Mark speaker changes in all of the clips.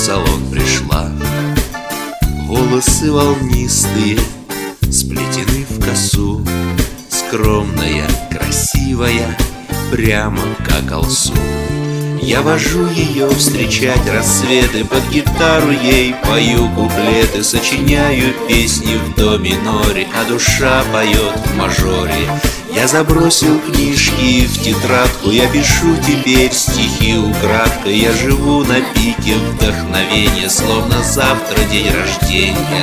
Speaker 1: салон пришла. Волосы волнистые сплетены в косу, скромная, красивая, прямо как алсу. Я вожу ее встречать рассветы, под гитару ей пою куплеты, сочиняю песни в до миноре, а душа поет в мажоре. Я забросил книжки в тетрадку, я пишу теперь стихи украдкой. Я живу на пике вдохновения, словно завтра день рождения.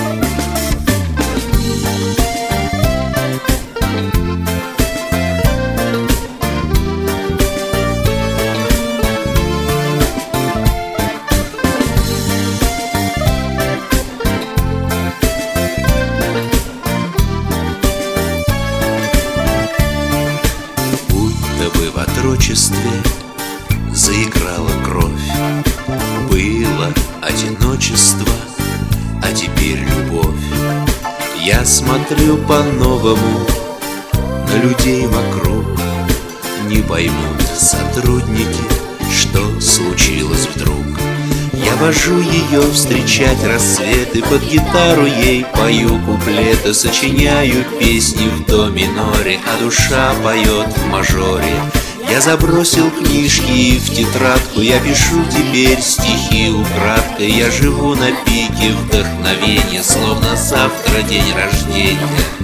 Speaker 1: В отрочестве заиграла кровь, было одиночество, а теперь любовь. Я смотрю по-новому на людей вокруг. Не поймут сотрудники, что случилось вдруг. Я вожу ее встречать рассветы, под гитару ей пою куплеты, сочиняю песни в до миноре, а душа поет в мажоре. Я забросил книжки в тетрадку, я пишу теперь стихи украдкой. Я живу на пике вдохновения, словно завтра день рождения.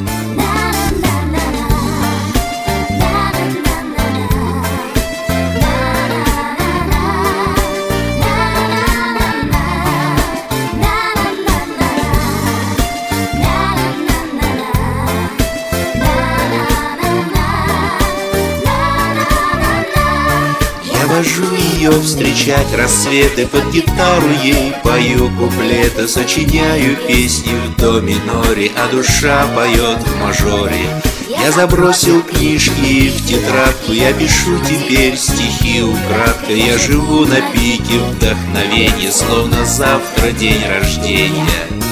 Speaker 1: Вожу ее встречать рассветы, под гитару ей пою куплеты, сочиняю песни в до миноре, а душа поет в мажоре. Я забросил книжки в тетрадку, я пишу теперь стихи украдкой. Я живу на пике вдохновения, словно завтра день рождения.